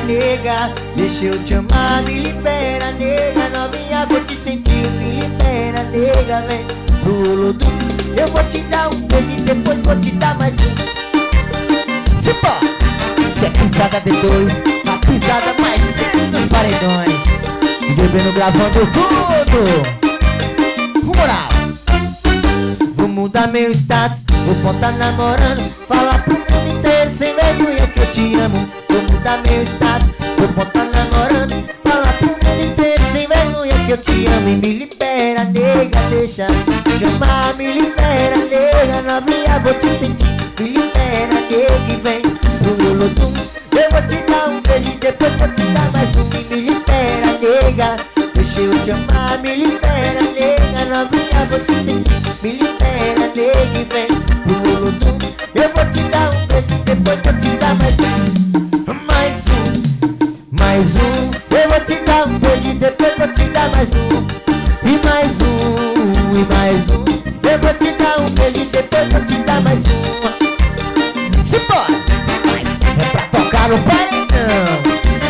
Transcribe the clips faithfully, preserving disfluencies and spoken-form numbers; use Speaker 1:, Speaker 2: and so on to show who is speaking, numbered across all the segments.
Speaker 1: nega. Deixa eu te amar, me libera, nega. Novinha, vou te sentir, me libera, nega. Vem pro Olodum, eu vou te dar um beijo e depois vou te dar mais um. Se pá, se é pisada D dois, a pisada mais quente dos paredões. E bebendo gravando tudo. Moral, vou mudar meu status, vou botar namorando, falar pro mundo inteiro sem vergonha que eu te amo. Vou mudar meu status, vou botar namorando, falar pro mundo inteiro sem vergonha que eu te amo. E me libera, nega, deixa te amar, me libera, nega. Novinha, vou te sentir, me libera, nega. E vem pro Olodum, eu vou te dar um beijo e depois vou te dar mais um. E me libera, nega, deixa eu te amar, me libera, nega. Novinha, vou te sentir, me libera, nega. E vem pro Olodum, eu vou te dar um beijo e depois vou te dar mais um. Mais um, mais um. Eu vou te dar um beijo e depois vou te dar mais um. E mais um, e mais um. Eu vou te dar um beijo e depois vou te dar mais um. Se pode, é pra tocar no paredão.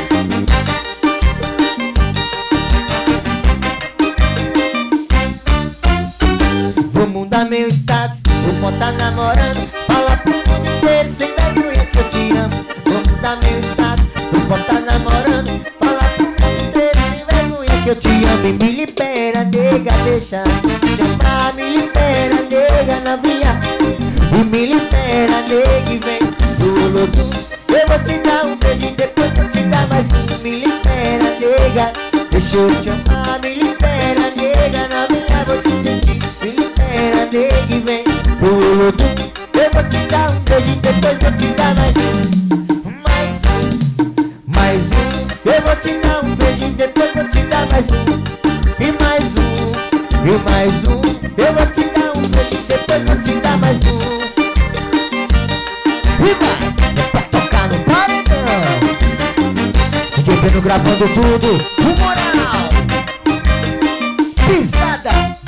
Speaker 1: Vou mudar meu status, vou botar namorando, falar pro mundo inteiro sem vergonha que eu te amo. Vou mudar meu status, vou botar namorando, falar pro mundo inteiro sem vergonha que eu te amo. E me libera, nega, deixa te amar, me libera, nega, novinha. E me libera, nega, e vem pro Olodum, eu vou te dar um beijo e depois vou te dar mais um. Me libera, nega, deixa eu te amar, me libera, nega, novinha, vou te sentir, me libera, nega. E vem pro Olodum, eu vou te dar um beijo e depois vou te dar mais um. Mais um, mais um. Eu vou te dar um beijo e depois vou te dar mais um. E mais um, e mais um. Eu vou te dar um beijo e depois vou te dar mais um. E vai, é pra tocar no paredão. D J Breno gravando tudo. O moral, pisada